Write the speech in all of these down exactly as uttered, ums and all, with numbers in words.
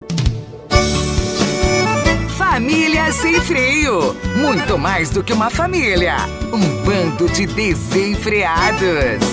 Família Sem Freio. Muito mais do que uma família. Um bando de desenfreados.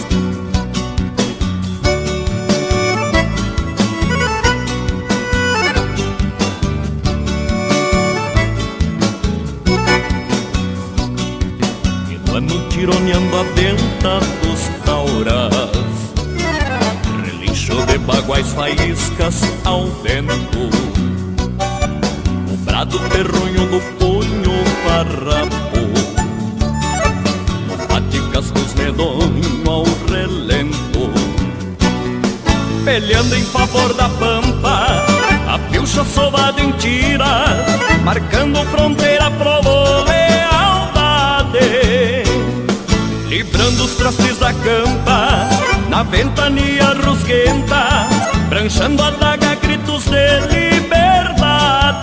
E no ano tironeando a venta dos tauras, relincho de baguais faíscas ao vento, o brado terronho do punho farrapo, no paticas dos medonhos ao relento, peleando em favor da pampa, a pilcha sovada em tira, marcando fronteira pro lealdade, librando os trastes da campa, na ventania rusguenta, pranchando a daga, gritos de liberdade.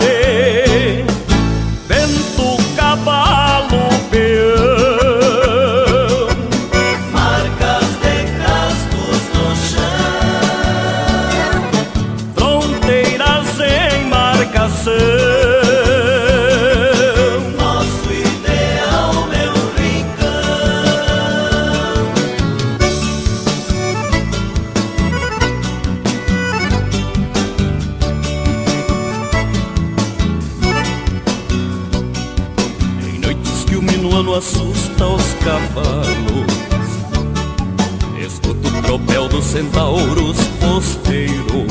Vento, cavalo, peão, marcas de cascos no chão, fronteiras em marcação. Assusta os cavalos, escuto o tropel dos centauros posteiros,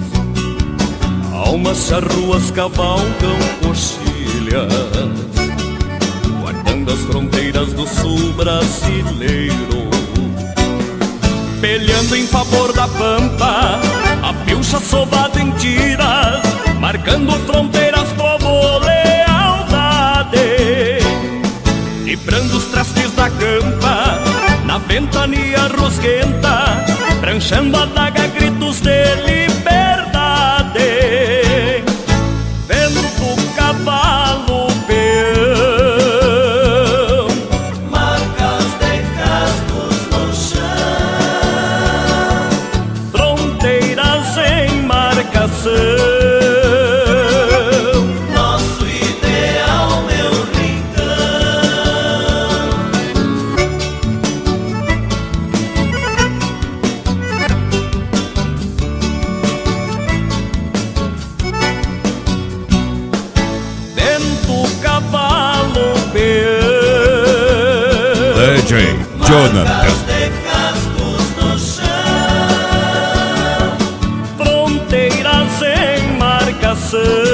almas charruas cavalgam coxilhas, guardando as fronteiras do sul brasileiro, peleando em favor da pampa, a pilcha sovada em tiras, marcando fronteiras como lealdade, librando os trastes da campa, na ventania rusguenta, pranchando a daga, gritos de liberdade. Vento, cavalo, peão, marcas de cascos no chão, fronteiras em marcação. D J Jonathan. de cascos no chão, Fronteiras em marcação.